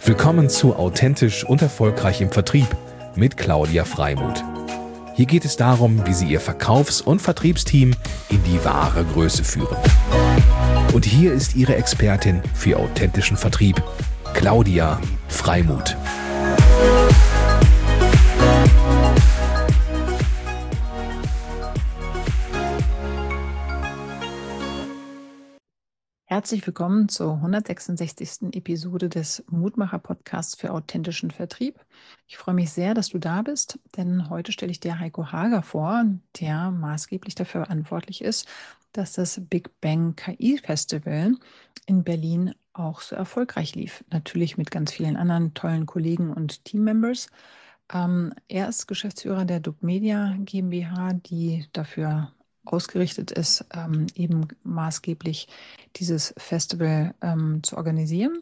Willkommen zu Authentisch und Erfolgreich im Vertrieb mit Claudia Freimuth. Hier geht es darum, wie Sie Ihr Verkaufs- und Vertriebsteam in die wahre Größe führen. Und hier ist Ihre Expertin für authentischen Vertrieb, Claudia Freimuth. Herzlich willkommen zur 166. Episode des Mutmacher-Podcasts für authentischen Vertrieb. Ich freue mich sehr, dass du da bist, denn heute stelle ich dir Heiko Hager vor, der maßgeblich dafür verantwortlich ist, dass das Big Bang KI Festival in Berlin auch so erfolgreich lief. Natürlich mit ganz vielen anderen tollen Kollegen und Teammembers. Er ist Geschäftsführer der Duck Media GmbH, die dafür ausgerichtet ist, eben maßgeblich dieses Festival zu organisieren.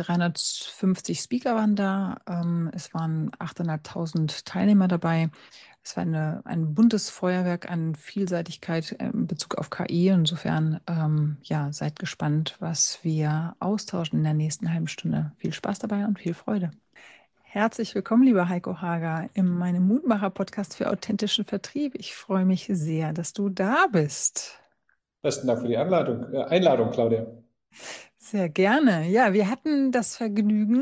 350 Speaker waren da, es waren 8.500 Teilnehmer dabei. Es war ein buntes Feuerwerk an Vielseitigkeit in Bezug auf KI. Insofern, seid gespannt, was wir austauschen in der nächsten halben Stunde. Viel Spaß dabei und viel Freude. Herzlich willkommen, lieber Heiko Hager, in meinem Mutmacher-Podcast für authentischen Vertrieb. Ich freue mich sehr, dass du da bist. Besten Dank für die Einladung, Claudia. Sehr gerne. Ja, wir hatten das Vergnügen,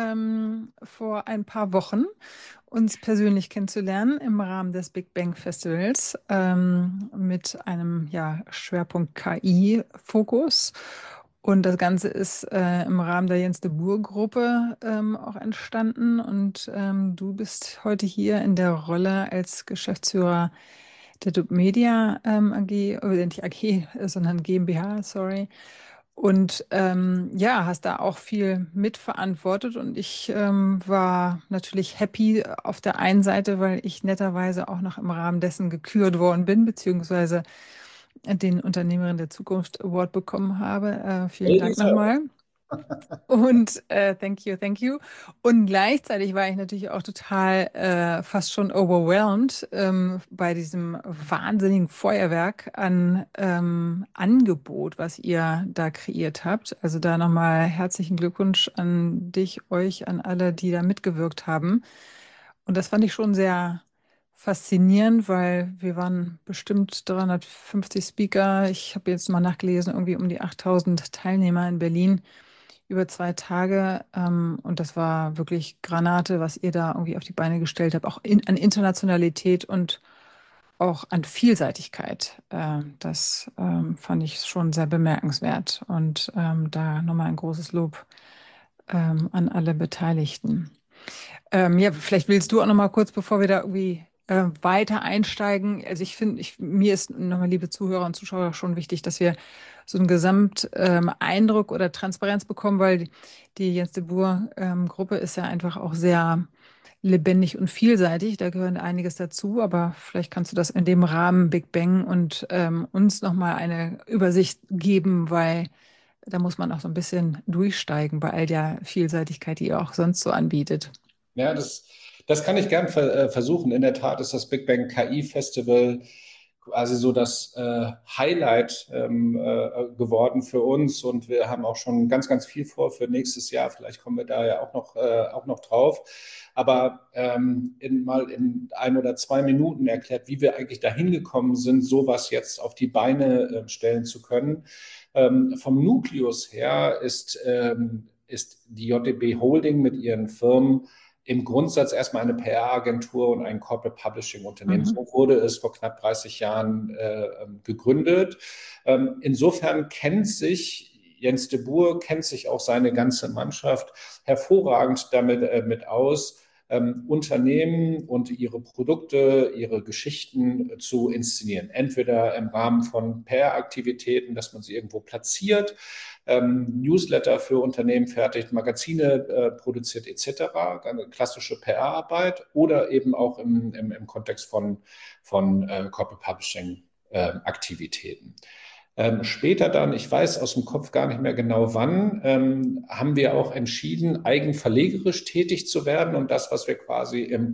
vor ein paar Wochen uns persönlich kennenzulernen im Rahmen des Big Bang Festivals mit einem Schwerpunkt KI-Fokus. Und das Ganze ist im Rahmen der Jens de Boer-Gruppe auch entstanden. Und du bist heute hier in der Rolle als Geschäftsführer der Duck Media AG, oder nicht AG, sondern GmbH, sorry. Und hast da auch viel mitverantwortet. Und ich war natürlich happy auf der einen Seite, weil ich netterweise auch noch im Rahmen dessen gekürt worden bin, beziehungsweise den Unternehmerin der Zukunft Award bekommen habe. Vielen Dank nochmal. Und thank you. Und gleichzeitig war ich natürlich auch total fast schon overwhelmed bei diesem wahnsinnigen Feuerwerk an Angebot, was ihr da kreiert habt. Also da nochmal herzlichen Glückwunsch an dich, euch, an alle, die da mitgewirkt haben. Und das fand ich schon sehr faszinierend, weil wir waren bestimmt 350 Speaker. Ich habe jetzt mal nachgelesen, irgendwie um die 8.000 Teilnehmer in Berlin über 2 Tage. Und das war wirklich Granate, was ihr da irgendwie auf die Beine gestellt habt, auch an Internationalität und auch an Vielseitigkeit. Das fand ich schon sehr bemerkenswert. Und da nochmal ein großes Lob an alle Beteiligten. Vielleicht willst du auch noch mal kurz, bevor wir da irgendwie weiter einsteigen. Also ich finde, mir ist nochmal, liebe Zuhörer und Zuschauer, schon wichtig, dass wir so einen Gesamteindruck oder Transparenz bekommen, weil die Jens de Boer Gruppe ist ja einfach auch sehr lebendig und vielseitig. Da gehört einiges dazu, aber vielleicht kannst du das in dem Rahmen Big Bang und uns nochmal eine Übersicht geben, weil da muss man auch so ein bisschen durchsteigen bei all der Vielseitigkeit, die ihr auch sonst so anbietet. Ja, das kann ich gern versuchen. In der Tat ist das Big Bang KI Festival quasi so das Highlight geworden für uns, und wir haben auch schon ganz, ganz viel vor für nächstes Jahr. Vielleicht kommen wir da ja auch noch drauf. Aber mal in 1 oder 2 Minuten erklärt, wie wir eigentlich dahin gekommen sind, sowas jetzt auf die Beine stellen zu können. Vom Nukleus her ist die JDB Holding mit ihren Firmen im Grundsatz erstmal eine PR-Agentur und ein Corporate Publishing-Unternehmen. So wurde es vor knapp 30 Jahren gegründet. Insofern kennt sich Jens de Boer, kennt sich auch seine ganze Mannschaft hervorragend damit mit aus, Unternehmen und ihre Produkte, ihre Geschichten zu inszenieren. Entweder im Rahmen von PR-Aktivitäten, dass man sie irgendwo platziert, Newsletter für Unternehmen fertigt, Magazine produziert etc., eine klassische PR-Arbeit, oder eben auch im Kontext von Corporate Publishing Aktivitäten. Später dann, ich weiß aus dem Kopf gar nicht mehr genau wann, haben wir auch entschieden, eigenverlegerisch tätig zu werden und das, was wir quasi im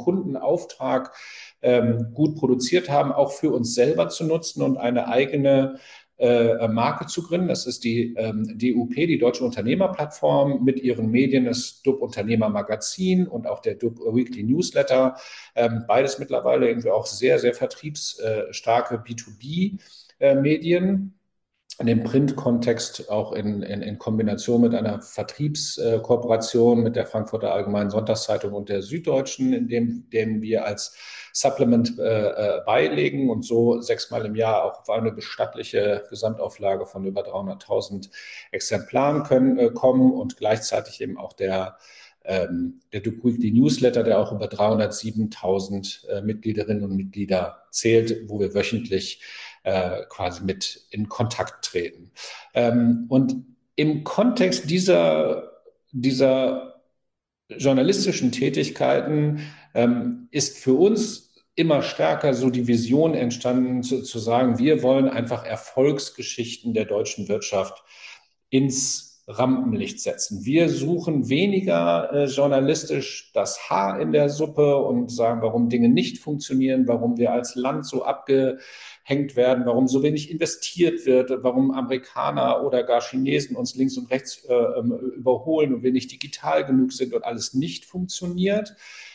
Kundenauftrag gut produziert haben, auch für uns selber zu nutzen und eine eigene Marke zu gründen. Das ist die DUP, die Deutsche Unternehmerplattform, mit ihren Medien, das DUB Unternehmermagazin und auch der DUB Weekly Newsletter. Beides mittlerweile irgendwie auch sehr, sehr vertriebsstarke B2B-Medien. In dem Print-Kontext auch in Kombination mit einer Vertriebskooperation mit der Frankfurter Allgemeinen Sonntagszeitung und der Süddeutschen, denen wir als Supplement beilegen und so 6-mal im Jahr auch auf eine bestattliche Gesamtauflage von über 300.000 Exemplaren kommen und gleichzeitig eben auch der Duke Weekly Newsletter, der auch über 307.000 Mitgliederinnen und Mitglieder zählt, wo wir wöchentlich quasi mit in Kontakt treten. Und im Kontext dieser journalistischen Tätigkeiten ist für uns immer stärker so die Vision entstanden, zu sagen, wir wollen einfach Erfolgsgeschichten der deutschen Wirtschaft ins Rampenlicht setzen. Wir suchen weniger journalistisch das Haar in der Suppe und sagen, warum Dinge nicht funktionieren, warum wir als Land so abgehängt werden, warum so wenig investiert wird, warum Amerikaner oder gar Chinesen uns links und rechts überholen und wir nicht digital genug sind und alles nicht funktioniert.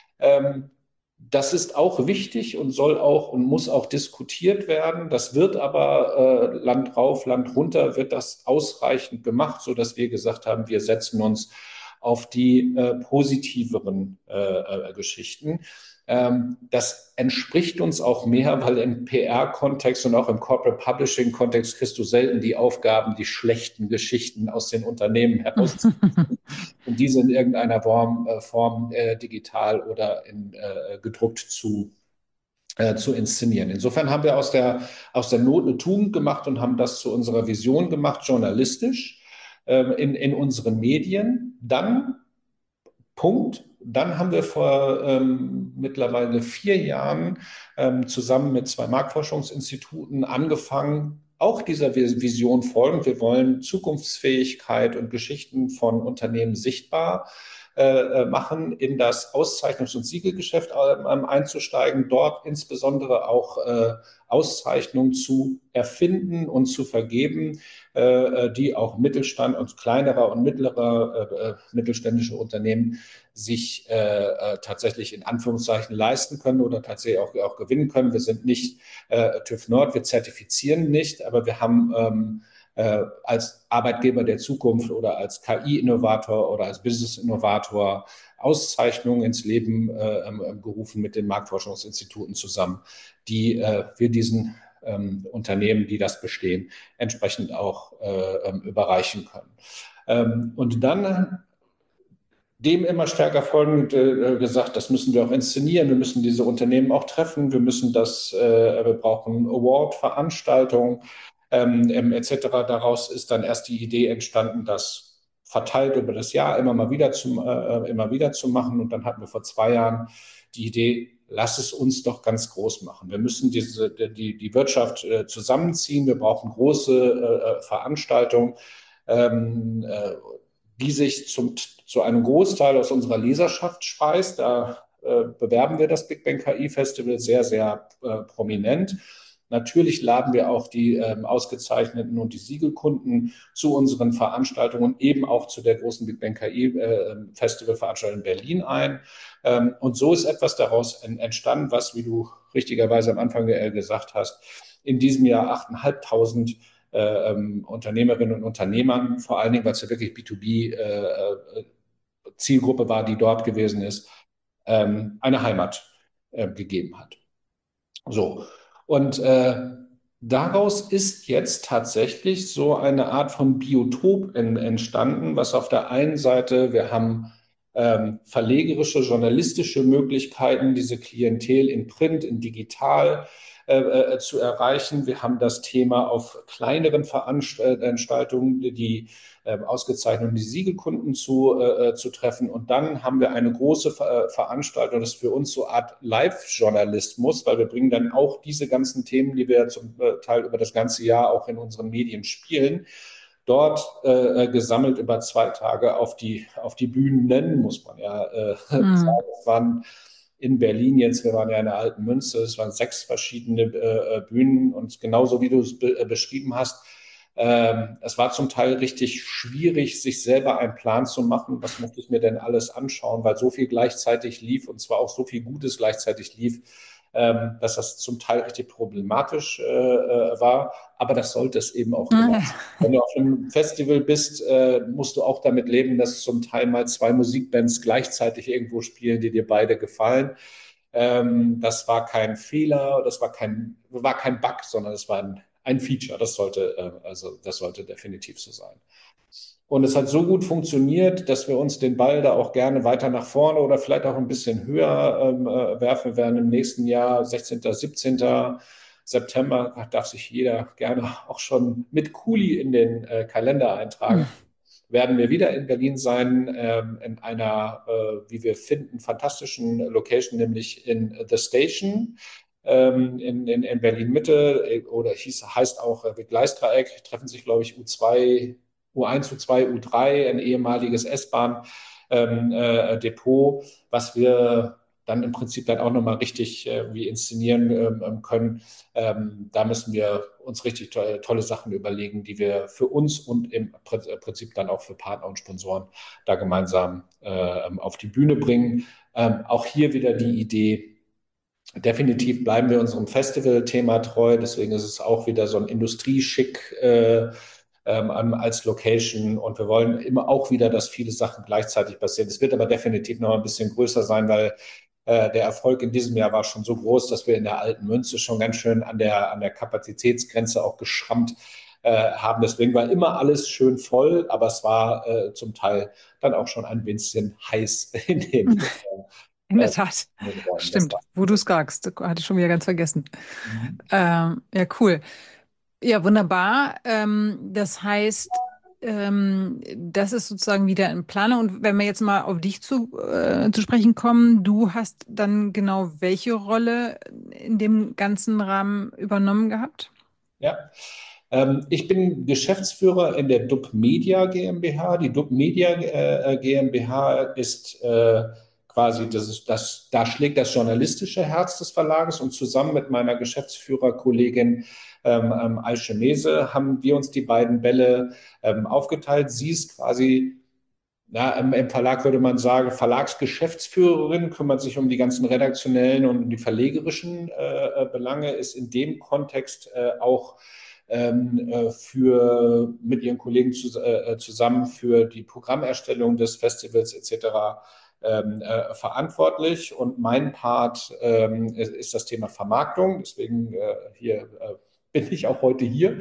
Das ist auch wichtig und soll auch und muss auch diskutiert werden. Das wird aber Land rauf, Land runter, wird das ausreichend gemacht, sodass wir gesagt haben, wir setzen uns auf die positiveren Geschichten. Das entspricht uns auch mehr, weil im PR-Kontext und auch im Corporate Publishing-Kontext kriegst du selten die Aufgaben, die schlechten Geschichten aus den Unternehmen herauszufinden und diese in irgendeiner Form digital oder gedruckt zu inszenieren. Insofern haben wir aus der Not eine Tugend gemacht und haben das zu unserer Vision gemacht, journalistisch in unseren Medien. Dann haben wir vor mittlerweile 4 Jahren zusammen mit 2 Marktforschungsinstituten angefangen, auch dieser Vision folgend. Wir wollen Zukunftsfähigkeit und Geschichten von Unternehmen sichtbar machen, in das Auszeichnungs- und Siegelgeschäft einzusteigen, dort insbesondere auch Auszeichnungen zu erfinden und zu vergeben, die auch Mittelstand und kleinerer und mittlerer mittelständische Unternehmen sich tatsächlich in Anführungszeichen leisten können oder tatsächlich auch gewinnen können. Wir sind nicht TÜV Nord, wir zertifizieren nicht, aber wir haben als Arbeitgeber der Zukunft oder als KI-Innovator oder als Business-Innovator Auszeichnungen ins Leben gerufen mit den Marktforschungsinstituten zusammen, die wir diesen Unternehmen, die das bestehen, entsprechend auch überreichen können. Und dann dem immer stärker folgend gesagt, das müssen wir auch inszenieren, wir müssen diese Unternehmen auch treffen, wir brauchen Award-Veranstaltungen etc. Daraus ist dann erst die Idee entstanden, das verteilt über das Jahr immer wieder zu machen. Und dann hatten wir vor 2 Jahren die Idee, lass es uns doch ganz groß machen. Wir müssen die Wirtschaft zusammenziehen, wir brauchen große Veranstaltungen, die sich zu einem Großteil aus unserer Leserschaft speist. Da bewerben wir das Big Bang KI Festival sehr, sehr prominent. Natürlich laden wir auch die ausgezeichneten und die Siegelkunden zu unseren Veranstaltungen, eben auch zu der großen Big Bang KI Festival-Veranstaltung in Berlin ein. Und so ist etwas daraus entstanden, was, wie du richtigerweise am Anfang gesagt hast, in diesem Jahr 8.500 Unternehmerinnen und Unternehmern, vor allen Dingen, weil es ja wirklich B2B-Zielgruppe war, die dort gewesen ist, eine Heimat gegeben hat. So. Und daraus ist jetzt tatsächlich so eine Art von Biotop entstanden, was auf der einen Seite, wir haben verlegerische, journalistische Möglichkeiten, diese Klientel in Print, in digital zu erreichen. Wir haben das Thema auf kleineren Veranstaltungen, die ausgezeichneten die Siegelkunden zu treffen. Und dann haben wir eine große Veranstaltung, das ist für uns so eine Art Live-Journalismus, weil wir bringen dann auch diese ganzen Themen, die wir zum Teil über das ganze Jahr auch in unseren Medien spielen, dort gesammelt über 2 Tage auf die Bühnen nennen, muss man ja sagen. Es waren in Berlin jetzt, wir waren ja in der Alten Münze, es waren 6 verschiedene Bühnen und genauso wie du es beschrieben hast, es war zum Teil richtig schwierig, sich selber einen Plan zu machen, was möchte ich mir denn alles anschauen, weil so viel gleichzeitig lief und zwar auch so viel Gutes gleichzeitig lief, dass das zum Teil richtig problematisch war. Aber das sollte es eben auch immer sein. Wenn du auf einem Festival bist, musst du auch damit leben, dass zum Teil mal 2 Musikbands gleichzeitig irgendwo spielen, die dir beide gefallen. Das war kein Fehler, war kein Bug, sondern es war ein Feature. Das sollte definitiv so sein. Und es hat so gut funktioniert, dass wir uns den Ball da auch gerne weiter nach vorne oder vielleicht auch ein bisschen höher werfen. Wir werden im nächsten Jahr, 16., 17. September, darf sich jeder gerne auch schon mit Kuli in den Kalender eintragen. Werden wir wieder in Berlin sein, in einer, wie wir finden, fantastischen Location, nämlich in The Station in Berlin-Mitte oder heißt auch Gleisdreieck, treffen sich, glaube ich, U1, U2, U3, ein ehemaliges S-Bahn-Depot, was wir dann im Prinzip dann auch nochmal richtig wie inszenieren können. Da müssen wir uns richtig tolle Sachen überlegen, die wir für uns und im Prinzip dann auch für Partner und Sponsoren da gemeinsam auf die Bühne bringen. Auch hier wieder die Idee, definitiv bleiben wir unserem Festival-Thema treu. Deswegen ist es auch wieder so ein Industrieschick als Location. Und wir wollen immer auch wieder, dass viele Sachen gleichzeitig passieren. Es wird aber definitiv noch ein bisschen größer sein, weil der Erfolg in diesem Jahr war schon so groß, dass wir in der Alten Münze schon ganz schön an der Kapazitätsgrenze auch geschrammt haben. Deswegen war immer alles schön voll, aber es war zum Teil dann auch schon ein bisschen heiß in den In der Tat. Räumen. Stimmt, wo du es sagst. Hatte ich schon wieder ganz vergessen. Mhm. Ja, cool. Ja, wunderbar. Das heißt, das ist sozusagen wieder in Planung. Und wenn wir jetzt mal auf dich zu sprechen kommen, du hast dann genau welche Rolle in dem ganzen Rahmen übernommen gehabt? Ja. Ich bin Geschäftsführer in der DUB Media GmbH. Die DUB Media GmbH ist quasi, da schlägt das journalistische Herz des Verlages und zusammen mit meiner Geschäftsführerkollegin Aische Mese haben wir uns die beiden Bälle aufgeteilt. Sie ist quasi im Verlag würde man sagen, Verlagsgeschäftsführerin, kümmert sich um die ganzen redaktionellen und die verlegerischen Belange, ist in dem Kontext auch mit ihren Kollegen zusammen für die Programmerstellung des Festivals etc. Verantwortlich. Und mein Part ist das Thema Vermarktung. Deswegen bin ich auch heute hier.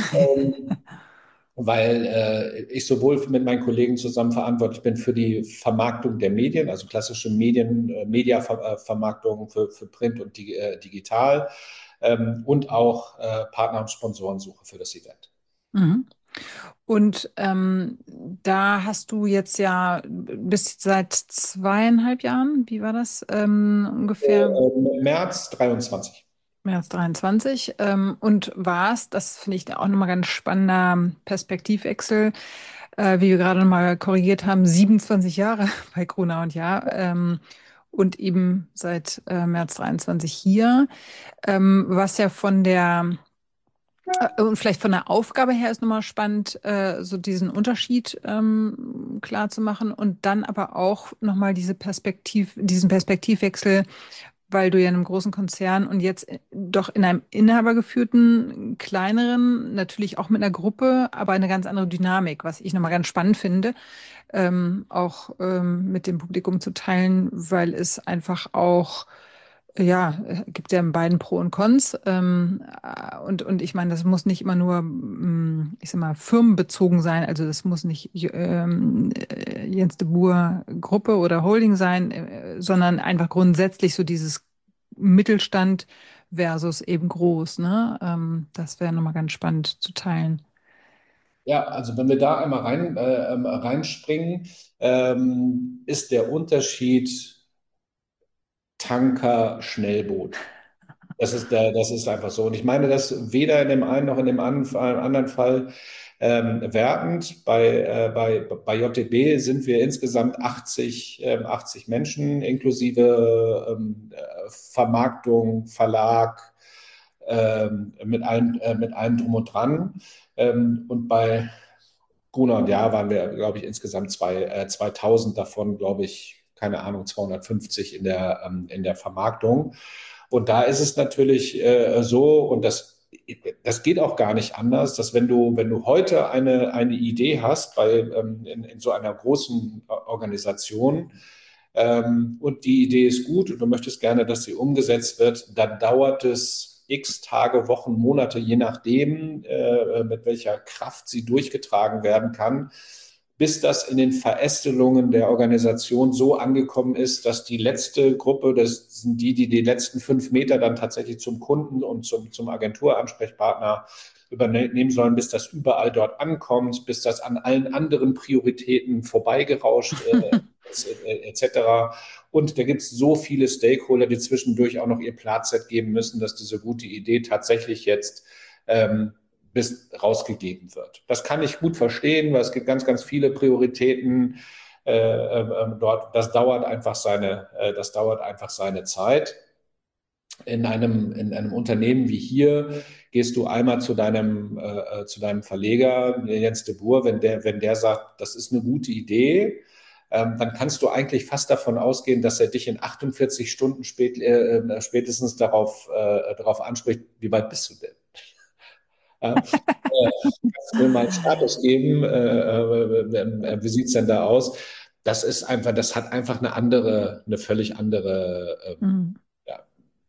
Weil ich sowohl mit meinen Kollegen zusammen verantwortlich bin für die Vermarktung der Medien, also klassische Mediavermarktung für Print und digital und auch Partner- und Sponsorensuche für das Event. Mhm. Und da hast du jetzt ja bis seit 2,5 Jahren, wie war das ungefähr? März 23. März 23. Und warst, das finde ich auch nochmal ganz spannender Perspektivwechsel, wie wir gerade nochmal korrigiert haben, 27 Jahre bei Gruner und Jahr und eben seit März 23 hier, was ja und vielleicht von der Aufgabe her ist nochmal spannend, so diesen Unterschied klar zu machen und dann aber auch nochmal diesen Perspektivwechsel, weil du ja in einem großen Konzern und jetzt doch in einem inhabergeführten, kleineren, natürlich auch mit einer Gruppe, aber eine ganz andere Dynamik, was ich nochmal ganz spannend finde, auch mit dem Publikum zu teilen, weil es einfach auch ja, gibt ja in beiden Pro und Cons. Und ich meine, das muss nicht immer nur, ich sag mal, firmenbezogen sein. Also das muss nicht Jens de Boer Gruppe oder Holding sein, sondern einfach grundsätzlich so dieses Mittelstand versus eben groß, ne? Das wäre nochmal ganz spannend zu teilen. Ja, also wenn wir da einmal reinspringen, ist der Unterschied Tanker, Schnellboot. Das ist einfach so. Und ich meine das weder in dem einen noch in dem anderen Fall. wertend. Bei JTB sind wir insgesamt 80 Menschen, inklusive Vermarktung, Verlag, mit allem drum und dran. Und bei Gruner und Jahr waren wir, glaube ich, insgesamt 2000 davon, glaube ich, keine Ahnung, 250 in der Vermarktung. Und da ist es natürlich so, und das geht auch gar nicht anders, dass wenn du heute eine Idee hast in so einer großen Organisation, und die Idee ist gut und du möchtest gerne, dass sie umgesetzt wird, dann dauert es x Tage, Wochen, Monate, je nachdem, mit welcher Kraft sie durchgetragen werden kann, bis das in den Verästelungen der Organisation so angekommen ist, dass die letzte Gruppe, das sind die letzten 5 Meter dann tatsächlich zum Kunden und zum Agenturansprechpartner übernehmen sollen, bis das überall dort ankommt, bis das an allen anderen Prioritäten vorbeigerauscht etc. Und da gibt es so viele Stakeholder, die zwischendurch auch noch ihr Platz geben müssen, dass diese gute Idee tatsächlich jetzt bis rausgegeben wird. Das kann ich gut verstehen, weil es gibt ganz, ganz viele Prioritäten dort. Das dauert einfach seine Zeit. In einem Unternehmen wie hier gehst du einmal zu deinem Verleger, Jens de Boer, wenn der sagt, das ist eine gute Idee, dann kannst du eigentlich fast davon ausgehen, dass er dich in 48 Stunden spätestens darauf anspricht, wie weit bist du denn? Kannst du mir mal einen Status geben? Wie sieht es denn da aus? Das hat einfach eine völlig andere, ja,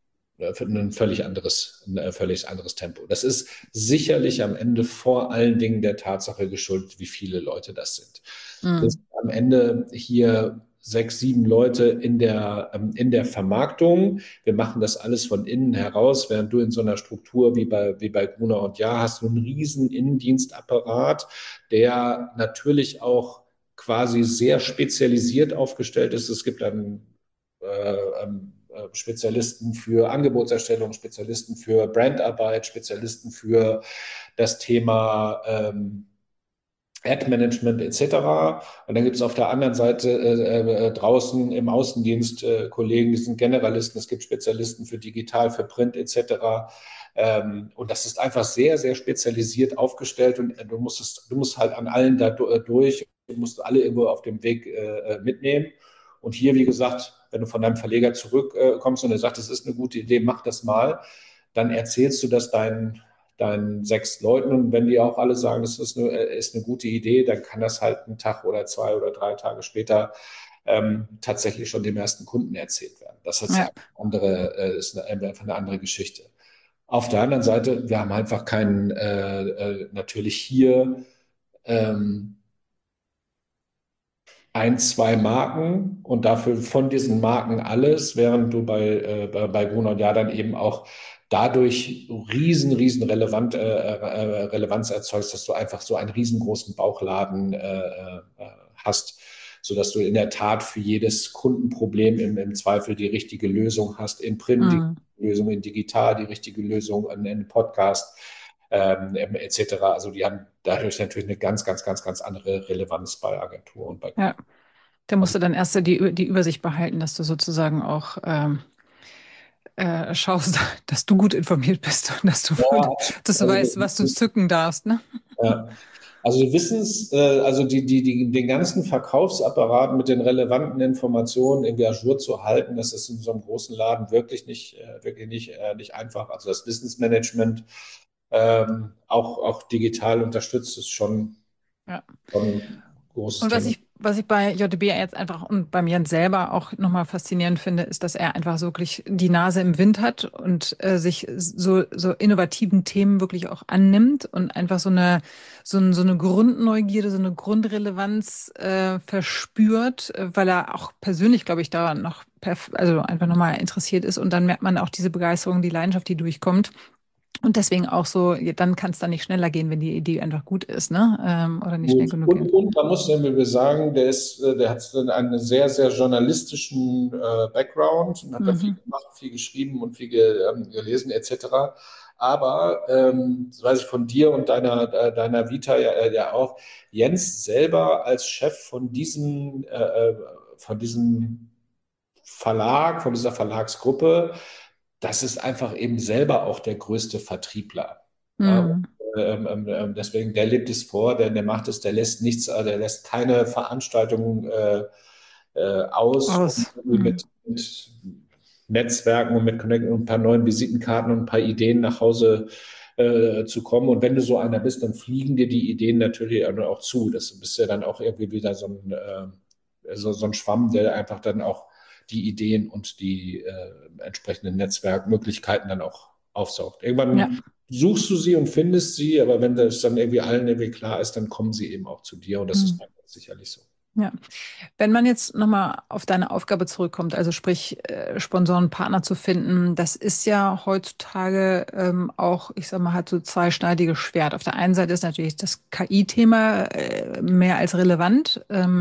ein völlig anderes Tempo. Das ist sicherlich am Ende vor allen Dingen der Tatsache geschuldet, wie viele Leute das sind. Das sind am Ende hier 6, 7 Leute in der Vermarktung. Wir machen das alles von innen heraus, während du in so einer Struktur wie bei Gruner und Jahr hast du einen riesen Innendienstapparat, der natürlich auch quasi sehr spezialisiert aufgestellt ist. Es gibt dann Spezialisten für Angebotserstellung, Spezialisten für Brandarbeit, Spezialisten für das Thema Ad-Management etc. Und dann gibt es auf der anderen Seite draußen im Außendienst Kollegen, die sind Generalisten, es gibt Spezialisten für Digital, für Print etc. Und das ist einfach sehr, sehr spezialisiert aufgestellt und du musst halt an allen da durch, du musst alle irgendwo auf dem Weg mitnehmen. Und hier, wie gesagt, wenn du von deinem Verleger zurückkommst und er sagt, das ist eine gute Idee, mach das mal, dann erzählst du das deinen 6 Leuten und wenn die auch alle sagen, das ist eine gute Idee, dann kann das halt einen Tag oder 2 oder 3 Tage später tatsächlich schon dem ersten Kunden erzählt werden. Das ist einfach eine andere Geschichte. Auf der anderen Seite, wir haben einfach natürlich hier 1, 2 Marken und dafür von diesen Marken alles, während du bei Gruner und Jahr dann eben auch dadurch riesen Relevanz erzeugst, dass du einfach so einen riesengroßen Bauchladen hast, sodass du in der Tat für jedes Kundenproblem im Zweifel die richtige Lösung hast, in Print die Lösung, in Digital die richtige Lösung, in Podcast etc. Also die haben dadurch natürlich eine ganz andere Relevanz bei Agentur und bei Kunden. Ja, da musst du dann erst die Übersicht behalten, dass du sozusagen auch schaust, dass du gut informiert bist und dass du weißt, was du zücken darfst, ne? Ja. Also die also den ganzen Verkaufsapparat mit den relevanten Informationen irgendwie ajour zu halten, das ist in so einem großen Laden wirklich nicht einfach. Also das Wissensmanagement auch digital unterstützt ist schon ein großes Und Thema. was ich bei JDB jetzt einfach und bei mir selber auch nochmal faszinierend finde, ist, dass er einfach so wirklich die Nase im Wind hat und sich so innovativen Themen wirklich auch annimmt und einfach so eine Grundneugierde, so eine Grundrelevanz verspürt, weil er auch persönlich, glaube ich, da noch also einfach nochmal interessiert ist und dann merkt man auch diese Begeisterung, die Leidenschaft, die durchkommt. Und deswegen auch so, dann kann es dann nicht schneller gehen, wenn die Idee einfach gut ist, ne? Oder nicht schnell genug geht. Und man muss irgendwie sagen, der hat einen sehr, sehr journalistischen Background und hat da viel gemacht, viel geschrieben und viel gelesen etc. Aber das weiß ich von dir und deiner Vita ja auch, Jens selber als Chef von diesem Verlag, von dieser Verlagsgruppe, das ist einfach eben selber auch der größte Vertriebler. Ja, Hm. deswegen, der lebt es vor, der macht es, der lässt nichts, der lässt keine Veranstaltungen aus, um Aus. irgendwie Hm. mit Netzwerken und mit Connect und ein paar neuen Visitenkarten und ein paar Ideen nach Hause zu kommen. Und wenn du so einer bist, dann fliegen dir die Ideen natürlich auch zu. Das bist ja dann auch irgendwie wieder so ein Schwamm, der einfach dann auch die Ideen und die entsprechenden Netzwerkmöglichkeiten dann auch aufsaugt. Ja. Irgendwann suchst du sie und findest sie, aber wenn das dann irgendwie allen irgendwie klar ist, dann kommen sie eben auch zu dir und das Hm. ist dann sicherlich so. Ja. Wenn man jetzt nochmal auf deine Aufgabe zurückkommt, also sprich Sponsoren, Partner zu finden, das ist ja heutzutage auch, ich sag mal, halt so zweischneidiges Schwert. Auf der einen Seite ist natürlich das KI-Thema mehr als relevant.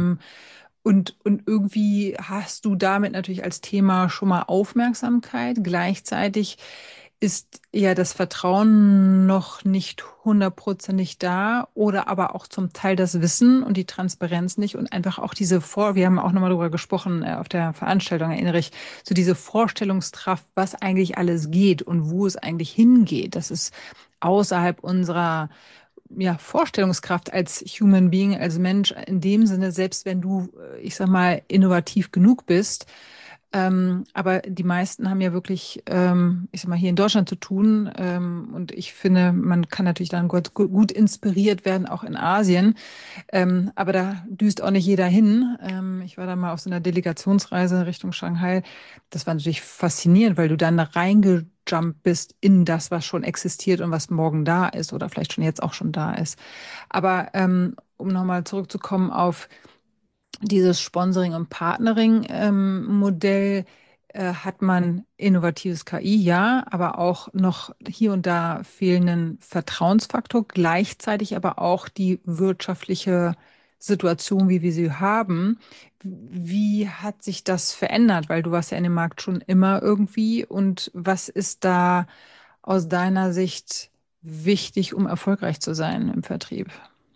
Und irgendwie hast du damit natürlich als Thema schon mal Aufmerksamkeit. Gleichzeitig ist ja das Vertrauen noch nicht hundertprozentig da oder aber auch zum Teil das Wissen und die Transparenz nicht und einfach auch wir haben auch nochmal darüber gesprochen auf der Veranstaltung, erinnere ich, so diese Vorstellungskraft, was eigentlich alles geht und wo es eigentlich hingeht. Das ist außerhalb unserer Vorstellungskraft als Human Being, als Mensch, in dem Sinne, selbst wenn du, ich sag mal, innovativ genug bist. Aber die meisten haben ja wirklich, ich sag mal, hier in Deutschland zu tun. Und ich finde, man kann natürlich dann gut inspiriert werden, auch in Asien. Aber da düst auch nicht jeder hin. Ich war da mal auf so einer Delegationsreise Richtung Shanghai. Das war natürlich faszinierend, weil du dann da reingejumpt bist in das, was schon existiert und was morgen da ist oder vielleicht schon jetzt auch schon da ist. Aber um nochmal zurückzukommen auf dieses Sponsoring- und Partnering-Modell, hat man innovatives KI, ja, aber auch noch hier und da fehlenden Vertrauensfaktor, gleichzeitig aber auch die wirtschaftliche Situation, wie wir sie haben. Wie hat sich das verändert? Weil du warst ja in dem Markt schon immer irgendwie. Und was ist da aus deiner Sicht wichtig, um erfolgreich zu sein im Vertrieb?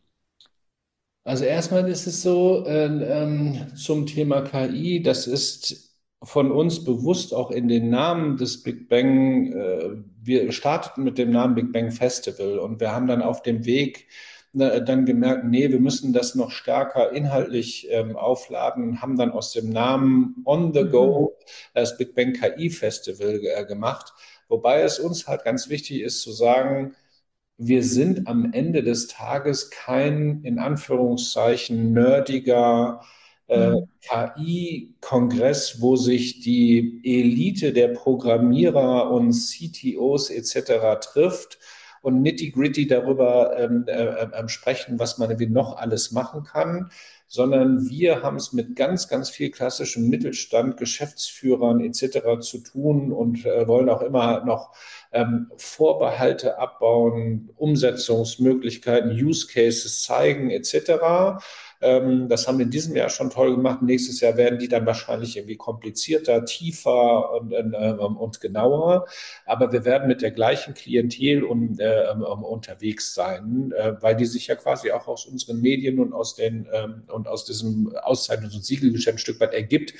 Also erstmal ist es so zum Thema KI, das ist von uns bewusst auch in den Namen des Big Bang. Wir starteten mit dem Namen Big Bang Festival und wir haben dann auf dem Weg dann gemerkt, nee, wir müssen das noch stärker inhaltlich aufladen, haben dann aus dem Namen On the Mhm. Go das Big Bang KI Festival gemacht, wobei es uns halt ganz wichtig ist zu sagen, wir sind am Ende des Tages kein, in Anführungszeichen, nerdiger Mhm. KI-Kongress, wo sich die Elite der Programmierer und CTOs etc. trifft und nitty-gritty darüber sprechen, was man irgendwie noch alles machen kann, sondern wir haben es mit ganz, ganz viel klassischem Mittelstand, Geschäftsführern etc. zu tun und wollen auch immer noch Vorbehalte abbauen, Umsetzungsmöglichkeiten, Use Cases zeigen etc. Das haben wir in diesem Jahr schon toll gemacht. Nächstes Jahr werden die dann wahrscheinlich irgendwie komplizierter, tiefer und genauer. Aber wir werden mit der gleichen Klientel unterwegs sein, weil die sich ja quasi auch aus unseren Medien und und aus diesem Auszeichnungs- und Siegelgeschäft ein Stück weit ergibt,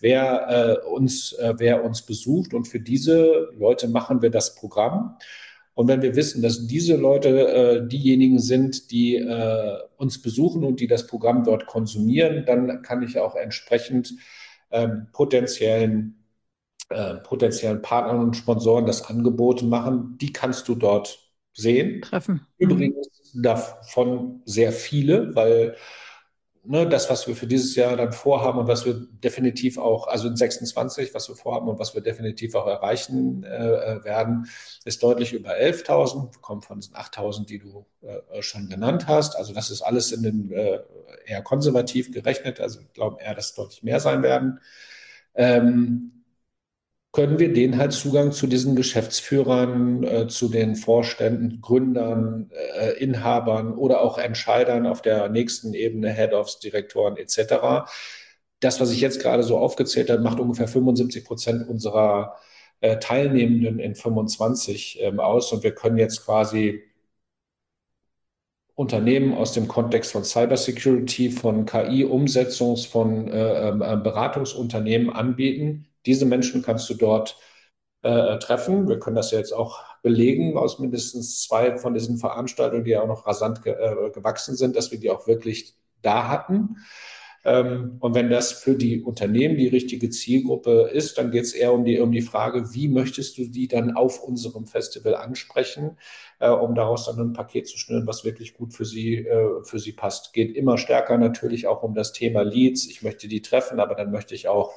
wer uns besucht. Und für diese Leute machen wir das Programm. Und wenn wir wissen, dass diese Leute diejenigen sind, die uns besuchen und die das Programm dort konsumieren, dann kann ich auch entsprechend potenziellen Partnern und Sponsoren das Angebot machen. Die kannst du dort sehen. Treffen. Mhm. Übrigens davon sehr viele, weil das, was wir für dieses Jahr dann vorhaben und was wir definitiv auch, also in 26, was wir vorhaben und was wir definitiv auch erreichen werden, ist deutlich über 11.000, kommt von diesen 8.000, die du schon genannt hast. Also das ist alles in den eher konservativ gerechnet. Also ich glaube eher, dass es deutlich mehr sein werden. Ähm, Können wir denen halt Zugang zu diesen Geschäftsführern, zu den Vorständen, Gründern, Inhabern oder auch Entscheidern auf der nächsten Ebene, Head-Offs, Direktoren etc. Das, was ich jetzt gerade so aufgezählt habe, macht ungefähr 75% Teilnehmenden in 25 aus. Und wir können jetzt quasi Unternehmen aus dem Kontext von Cybersecurity, von KI-Umsetzungs-, von Beratungsunternehmen anbieten. Diese Menschen kannst du dort treffen. Wir können das ja jetzt auch belegen aus mindestens 2 von diesen Veranstaltungen, die ja auch noch rasant gewachsen sind, dass wir die auch wirklich da hatten. Und wenn das für die Unternehmen die richtige Zielgruppe ist, dann geht es eher um die Frage, wie möchtest du die dann auf unserem Festival ansprechen, um daraus dann ein Paket zu schnüren, was wirklich gut für sie passt. Geht immer stärker natürlich auch um das Thema Leads. Ich möchte die treffen, aber dann möchte ich auch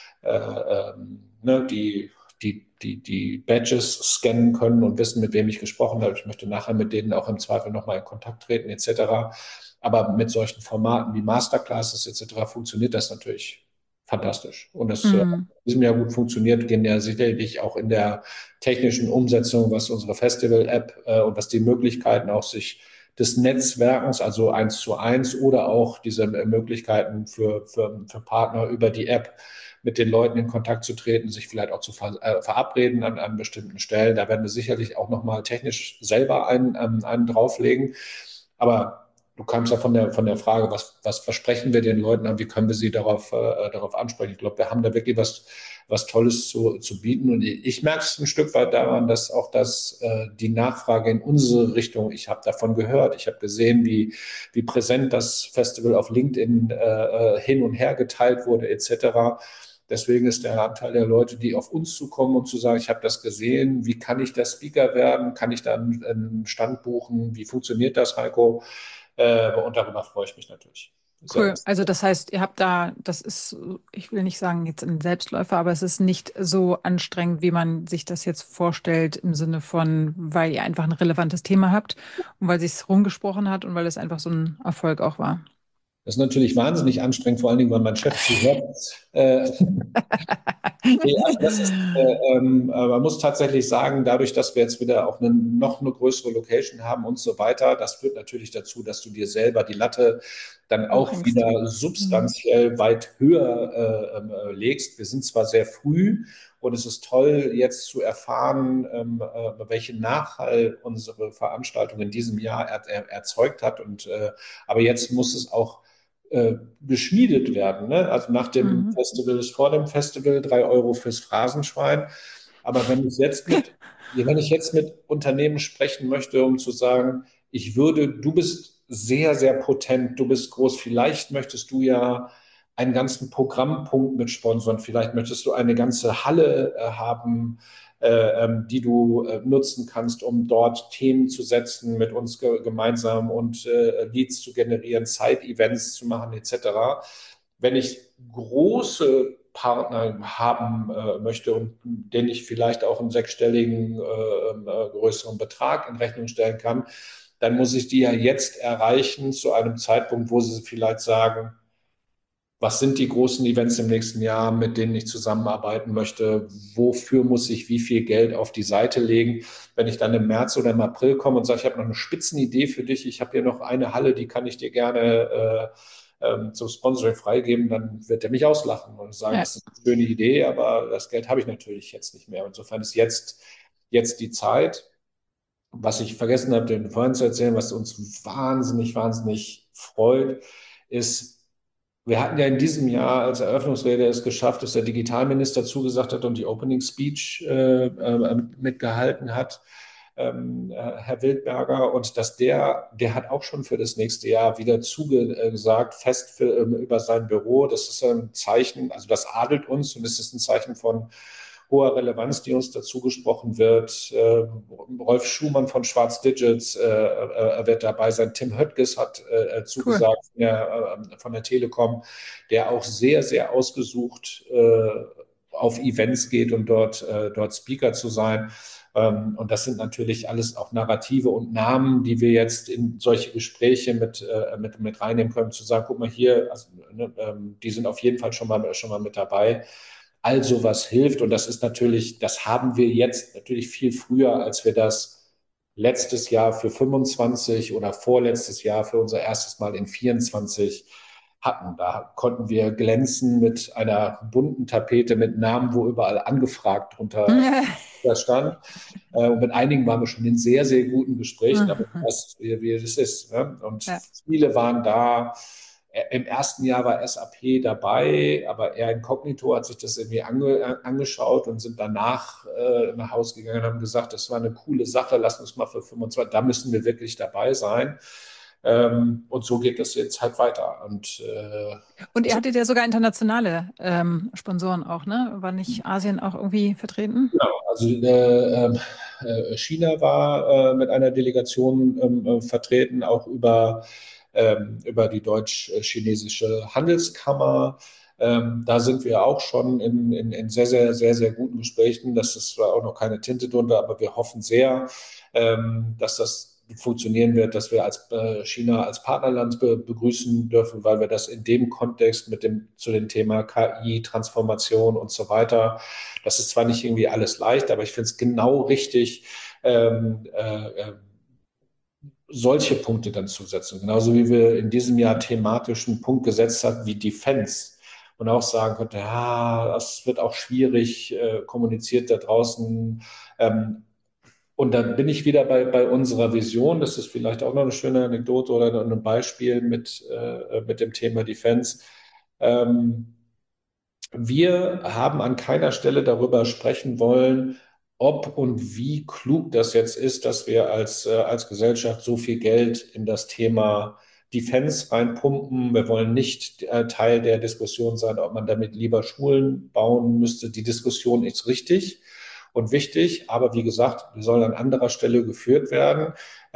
die Badges scannen können und wissen, mit wem ich gesprochen habe. Ich möchte nachher mit denen auch im Zweifel nochmal in Kontakt treten, etc. Aber mit solchen Formaten wie Masterclasses, etc. funktioniert das natürlich fantastisch. Und das in diesem Jahr gut funktioniert, gehen ja sicherlich auch in der technischen Umsetzung, was unsere Festival-App und was die Möglichkeiten auch sich des Netzwerkens, also 1:1 oder auch diese Möglichkeiten für Partner über die App mit den Leuten in Kontakt zu treten, sich vielleicht auch zu verabreden an bestimmten Stellen. Da werden wir sicherlich auch nochmal technisch selber einen drauflegen. Aber du kamst ja von der Frage, was versprechen wir den Leuten an, wie können wir sie darauf ansprechen. Ich glaube, wir haben da wirklich was Tolles zu bieten. Und ich merke es ein Stück weit daran, dass auch die Nachfrage in unsere Richtung, ich habe davon gehört, ich habe gesehen, wie präsent das Festival auf LinkedIn hin und her geteilt wurde, etc. Deswegen ist der Anteil der Leute, die auf uns zukommen und zu sagen, ich habe das gesehen, wie kann ich da Speaker werden, kann ich da einen Stand buchen, wie funktioniert das, Heiko? Und darüber freue ich mich natürlich sehr. Cool. Also das heißt, ihr habt da, das ist, ich will nicht sagen jetzt ein Selbstläufer, aber es ist nicht so anstrengend, wie man sich das jetzt vorstellt, im Sinne von, weil ihr einfach ein relevantes Thema habt und weil sich's rumgesprochen hat und weil es einfach so ein Erfolg auch war. Das ist natürlich wahnsinnig anstrengend, vor allen Dingen, weil mein Chef zuhört. Nee, also man muss tatsächlich sagen, dadurch, dass wir jetzt wieder auch noch eine größere Location haben und so weiter, das führt natürlich dazu, dass du dir selber die Latte dann auch Hochhängst. wieder substanziell weit höher legst. Wir sind zwar sehr früh und es ist toll, jetzt zu erfahren, welchen Nachhall unsere Veranstaltung in diesem Jahr erzeugt hat. Aber jetzt muss es auch geschmiedet werden. Ne? Also nach dem Festival ist vor dem Festival 3 € fürs Phrasenschwein. Aber wenn ich jetzt mit Unternehmen sprechen möchte, um zu sagen, du bist sehr, sehr potent, du bist groß, vielleicht möchtest du ja einen ganzen Programmpunkt mit sponsern, vielleicht möchtest du eine ganze Halle haben, die du nutzen kannst, um dort Themen zu setzen, mit uns gemeinsam und Leads zu generieren, Side-Events zu machen, etc. Wenn ich große Partner haben möchte und denen ich vielleicht auch einen sechsstelligen größeren Betrag in Rechnung stellen kann, dann muss ich die ja jetzt erreichen zu einem Zeitpunkt, wo sie vielleicht sagen, was sind die großen Events im nächsten Jahr, mit denen ich zusammenarbeiten möchte? Wofür muss ich wie viel Geld auf die Seite legen? Wenn ich dann im März oder im April komme und sage, ich habe noch eine Spitzenidee für dich, ich habe hier noch eine Halle, die kann ich dir gerne zum Sponsoring freigeben, dann wird er mich auslachen und sagen, Ja. das ist eine schöne Idee, aber das Geld habe ich natürlich jetzt nicht mehr. Insofern ist jetzt die Zeit. Was ich vergessen habe, den vorhin zu erzählen, was uns wahnsinnig, wahnsinnig freut, ist, wir hatten ja in diesem Jahr als Eröffnungsrede es geschafft, dass der Digitalminister zugesagt hat und die Opening Speech mitgehalten hat, Herr Wildberger, und dass der hat auch schon für das nächste Jahr wieder zugesagt, fest über sein Büro. Das ist ein Zeichen, also das adelt uns und es ist ein Zeichen von hoher Relevanz, die uns dazu gesprochen wird. Rolf Schumann von Schwarz Digits wird dabei sein. Tim Höttges hat Cool. zugesagt von der Telekom, der auch sehr, sehr ausgesucht auf Events geht und dort Speaker zu sein. Und das sind natürlich alles auch Narrative und Namen, die wir jetzt in solche Gespräche mit reinnehmen können, zu sagen, guck mal hier, also, ne, die sind auf jeden Fall schon mal mit dabei. Also was hilft, und das haben wir jetzt natürlich viel früher, als wir das letztes Jahr für 25 oder vorletztes Jahr für unser erstes Mal in 24 hatten. Da konnten wir glänzen mit einer bunten Tapete mit Namen, wo überall angefragt drunter stand. Und mit einigen waren wir schon in sehr, sehr guten Gesprächen, aber du weißt, wie es ist. Ne? Und Ja. viele waren da. Im ersten Jahr war SAP dabei, aber er inkognito hat sich das irgendwie angeschaut und sind danach nach Hause gegangen und haben gesagt, das war eine coole Sache, lass uns mal für 25, da müssen wir wirklich dabei sein. Und so geht das jetzt halt weiter. Und ihr hattet ja sogar internationale Sponsoren auch, ne? War nicht Asien auch irgendwie vertreten? Genau, also China war mit einer Delegation vertreten, auch über die deutsch-chinesische Handelskammer. Da sind wir auch schon in sehr, sehr, sehr, sehr guten Gesprächen. Das ist zwar auch noch keine Tinte drunter, aber wir hoffen sehr, dass das funktionieren wird, dass wir als China als Partnerland begrüßen dürfen, weil wir das in dem Kontext zu dem Thema KI, Transformation und so weiter. Das ist zwar nicht irgendwie alles leicht, aber ich finde es genau richtig, ähm, äh, äh, solche Punkte dann zu setzen. Genauso wie wir in diesem Jahr thematischen Punkt gesetzt haben wie Defense und auch sagen könnte, ja, das wird auch schwierig kommuniziert da draußen. Und dann bin ich wieder bei unserer Vision. Das ist vielleicht auch noch eine schöne Anekdote oder ein Beispiel mit dem Thema Defense. Ähm, Wir haben an keiner Stelle darüber sprechen wollen, ob und wie klug das jetzt ist, dass wir als Gesellschaft so viel Geld in das Thema Defense reinpumpen. Wir wollen nicht Teil der Diskussion sein, ob man damit lieber Schulen bauen müsste. Die Diskussion ist richtig und wichtig, aber wie gesagt, die soll an anderer Stelle geführt werden.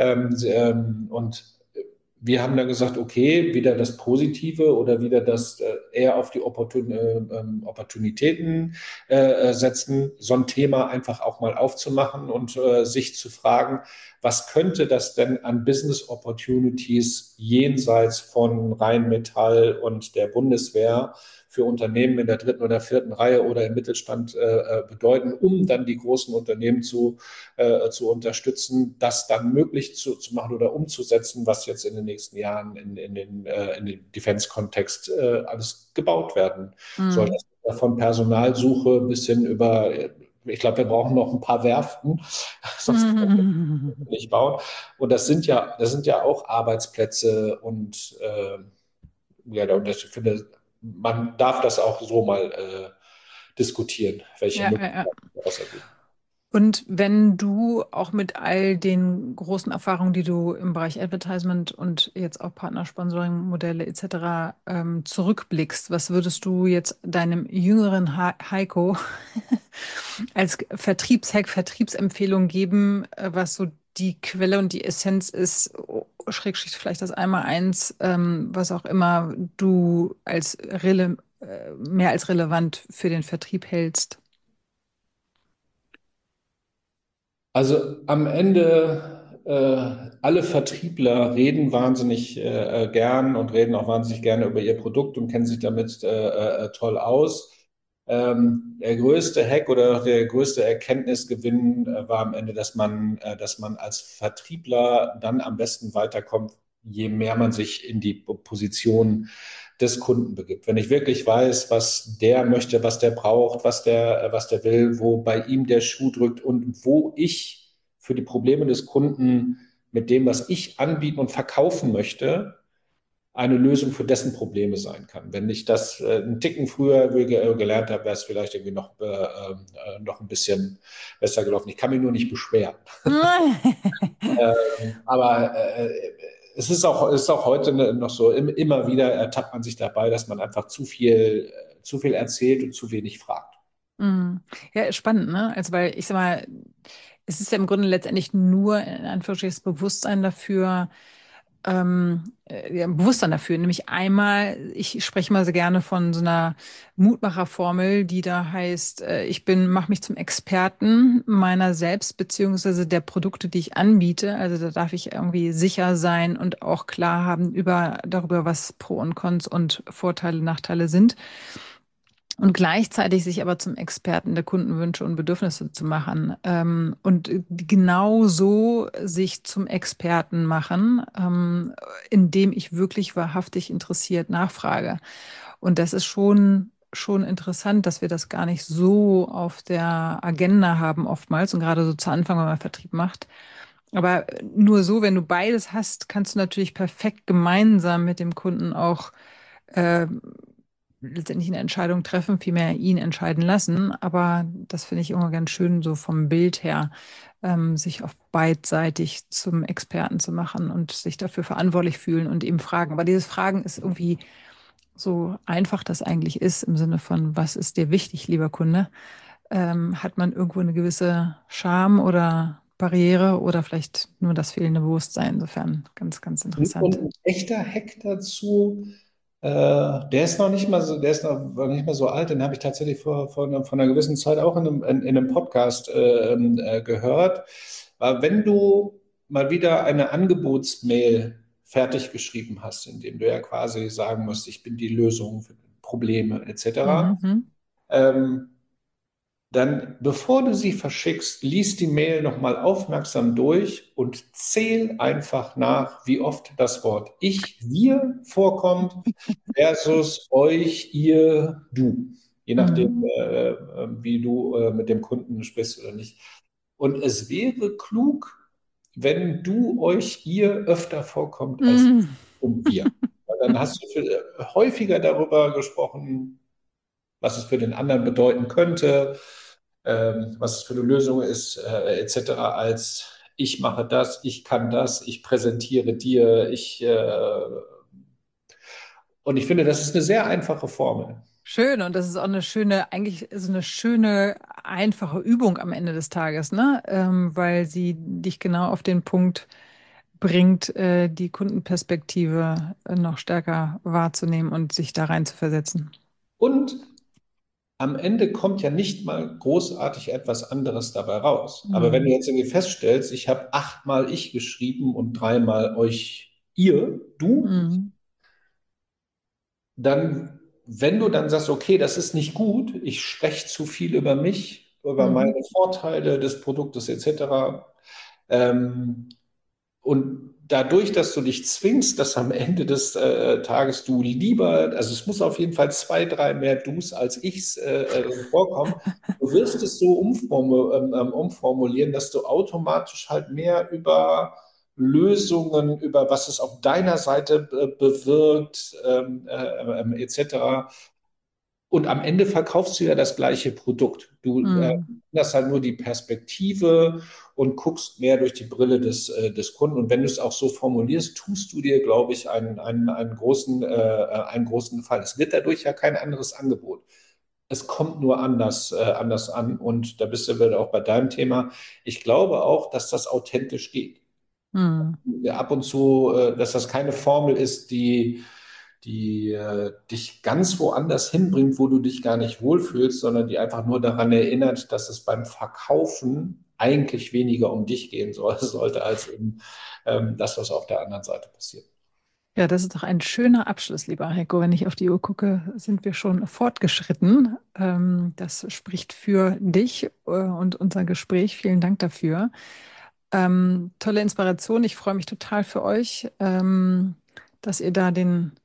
Und wir haben dann gesagt, okay, wieder das Positive oder wieder das eher auf die Opportunitäten setzen, so ein Thema einfach auch mal aufzumachen und sich zu fragen, was könnte das denn an Business Opportunities jenseits von Rheinmetall und der Bundeswehr für Unternehmen in der dritten oder vierten Reihe oder im Mittelstand bedeuten, um dann die großen Unternehmen zu unterstützen, das dann möglich zu machen oder umzusetzen, was jetzt in den nächsten Jahren in den Defense-Kontext alles gebaut werden soll. Mhm. Von Personalsuche bis hin über, ich glaube, wir brauchen noch ein paar Werften, sonst können Mhm. wir nicht bauen. Und das sind ja auch Arbeitsplätze und ja, und ich finde, man darf das auch so mal diskutieren, welche Ja, ja, ja. Möglichkeiten daraus ergeben. Und wenn du auch mit all den großen Erfahrungen, die du im Bereich Advertisement und jetzt auch Partnersponsoring-Modelle etc. Zurückblickst, was würdest du jetzt deinem jüngeren Heiko als Vertriebshack, Vertriebsempfehlung geben, was so die Quelle und die Essenz ist, Schrägstrich vielleicht das Einmaleins, was auch immer du als mehr als relevant für den Vertrieb hältst? Also am Ende, alle Vertriebler reden wahnsinnig gern und reden auch wahnsinnig gerne über ihr Produkt und kennen sich damit toll aus. Der größte Hack oder der größte Erkenntnisgewinn war am Ende, dass man als Vertriebler dann am besten weiterkommt, je mehr man sich in die Position des Kunden begibt. Wenn ich wirklich weiß, was der möchte, was der braucht, was der will, wo bei ihm der Schuh drückt und wo ich für die Probleme des Kunden mit dem, was ich anbieten und verkaufen möchte, eine Lösung für dessen Probleme sein kann. Wenn ich das einen Ticken früher gelernt habe, wäre es vielleicht irgendwie noch ein bisschen besser gelaufen. Ich kann mich nur nicht beschweren. Aber es ist auch heute noch so, immer wieder ertappt man sich dabei, dass man einfach zu viel erzählt und zu wenig fragt. Mhm. Ja, spannend, ne? Also, weil ich sag mal, es ist ja im Grunde letztendlich nur in Anführungsstrichen das Bewusstsein dafür, ja, ein Bewusstsein dafür. Nämlich einmal, ich spreche mal sehr gerne von so einer Mutmacherformel, die da heißt, mache mich zum Experten meiner selbst, beziehungsweise der Produkte, die ich anbiete. Also da darf ich irgendwie sicher sein und auch klar haben darüber, was Pro und Cons und Vorteile, Nachteile sind. und gleichzeitig sich aber zum Experten der Kundenwünsche und Bedürfnisse zu machen, und genau so sich zum Experten machen, indem ich wirklich wahrhaftig interessiert nachfrage. Und das ist schon interessant, dass wir das gar nicht so auf der Agenda haben oftmals und gerade so zu Anfang, wenn man Vertrieb macht. Aber nur so, wenn du beides hast, kannst du natürlich perfekt gemeinsam mit dem Kunden auch äh, letztendlich eine Entscheidung treffen, vielmehr ihn entscheiden lassen. Aber das finde ich immer ganz schön, so vom Bild her, sich auf beidseitig zum Experten zu machen und sich dafür verantwortlich fühlen und eben fragen. Aber dieses Fragen ist irgendwie so einfach das eigentlich ist, im Sinne von, was ist dir wichtig, lieber Kunde, hat man irgendwo eine gewisse Scham oder Barriere oder vielleicht nur das fehlende Bewusstsein. Insofern ganz, ganz Und interessant. ein echter Hack dazu, der ist noch nicht mal so, der ist noch nicht mal so alt, den habe ich tatsächlich vor einer gewissen Zeit auch in einem Podcast gehört. War, wenn du mal wieder eine Angebotsmail fertig geschrieben hast, in dem du ja quasi sagen musst, ich bin die Lösung für Probleme etc., Mhm. ähm, dann, bevor du sie verschickst, lies die Mail nochmal aufmerksam durch und zähl einfach nach, wie oft das Wort ich, wir vorkommt versus euch, ihr, du. Je nachdem, Mhm. wie du mit dem Kunden sprichst oder nicht. Und es wäre klug, wenn du, euch, ihr öfter vorkommt als Mhm. und wir. Weil dann hast du häufiger darüber gesprochen, was es für den anderen bedeuten könnte, was es für eine Lösung ist, etc., als ich mache das, ich kann das, ich präsentiere dir, und ich finde, das ist eine sehr einfache Formel. Schön, und das ist auch eine schöne, eigentlich so eine schöne, einfache Übung am Ende des Tages, ne? Weil sie dich genau auf den Punkt bringt, die Kundenperspektive noch stärker wahrzunehmen und sich da rein zu versetzen. Und am Ende kommt ja nicht mal großartig etwas anderes dabei raus. Aber wenn du Mhm. jetzt irgendwie feststellst, ich habe 8-mal ich geschrieben und 3-mal euch, ihr, du, Mhm. dann, wenn du dann sagst, okay, das ist nicht gut, ich spreche zu viel über mich, über Mhm. meine Vorteile des Produktes etc. Ähm, und dadurch, dass du dich zwingst, dass am Ende des Tages du lieber, also es muss auf jeden Fall 2, 3 mehr Do's als Ich's vorkommen, du wirst es so umformulieren, dass du automatisch halt mehr über Lösungen, über was es auf deiner Seite bewirkt, etc. Und am Ende verkaufst du ja das gleiche Produkt. Du Mhm. änderst halt nur die Perspektive und guckst mehr durch die Brille des Kunden. Und wenn du es auch so formulierst, tust du dir, glaube ich, einen großen Gefallen. Es wird dadurch ja kein anderes Angebot. Es kommt nur anders an. Und da bist du wieder auch bei deinem Thema. Ich glaube auch, dass das authentisch geht. Mhm. Ja, ab und zu, dass das keine Formel ist, die dich ganz woanders hinbringt, wo du dich gar nicht wohlfühlst, sondern die einfach nur daran erinnert, dass es beim Verkaufen eigentlich weniger um dich gehen sollte, als um das, was auf der anderen Seite passiert. Ja, das ist doch ein schöner Abschluss, lieber Heiko. Wenn ich auf die Uhr gucke, sind wir schon fortgeschritten. Das spricht für dich, und unser Gespräch. Vielen Dank dafür. Tolle Inspiration. Ich freue mich total für euch, dass ihr da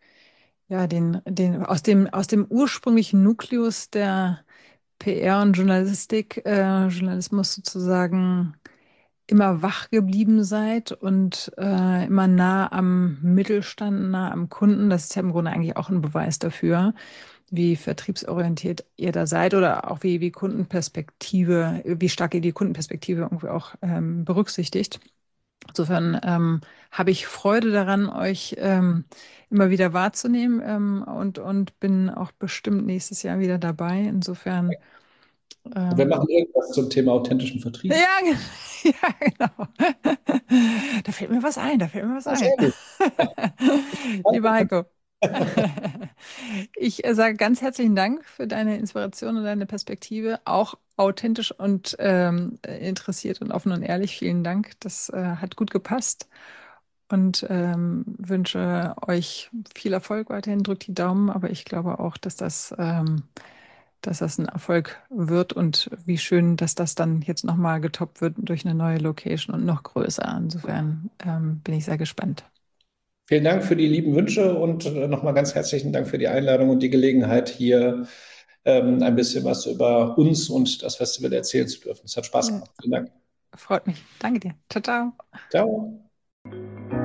aus dem ursprünglichen Nukleus der PR und Journalismus sozusagen immer wach geblieben seid und immer nah am Mittelstand, nah am Kunden. Das ist ja im Grunde eigentlich auch ein Beweis dafür, wie vertriebsorientiert ihr da seid oder auch wie Kundenperspektive, wie stark ihr die Kundenperspektive irgendwie auch berücksichtigt. Insofern habe ich Freude daran, euch immer wieder wahrzunehmen, und bin auch bestimmt nächstes Jahr wieder dabei. Insofern, Und wir ähm, machen irgendwas zum Thema authentischen ja, Vertrieb. ja, genau. Da fällt mir was ein, da fällt mir was Ja, ein. sehr gut. Lieber Heiko, ich sage ganz herzlichen Dank für deine Inspiration und deine Perspektive, auch authentisch und interessiert und offen und ehrlich. Vielen Dank, das hat gut gepasst und wünsche euch viel Erfolg weiterhin. Drückt die Daumen, aber ich glaube auch, dass das dass das ein Erfolg wird und wie schön, dass das dann jetzt nochmal getoppt wird durch eine neue Location und noch größer. Insofern bin ich sehr gespannt. Vielen Dank für die lieben Wünsche und nochmal ganz herzlichen Dank für die Einladung und die Gelegenheit, hier ein bisschen was über uns und das Festival erzählen zu dürfen. Es hat Spaß gemacht. Vielen Dank. Freut mich. Danke dir. Ciao, ciao. Ciao.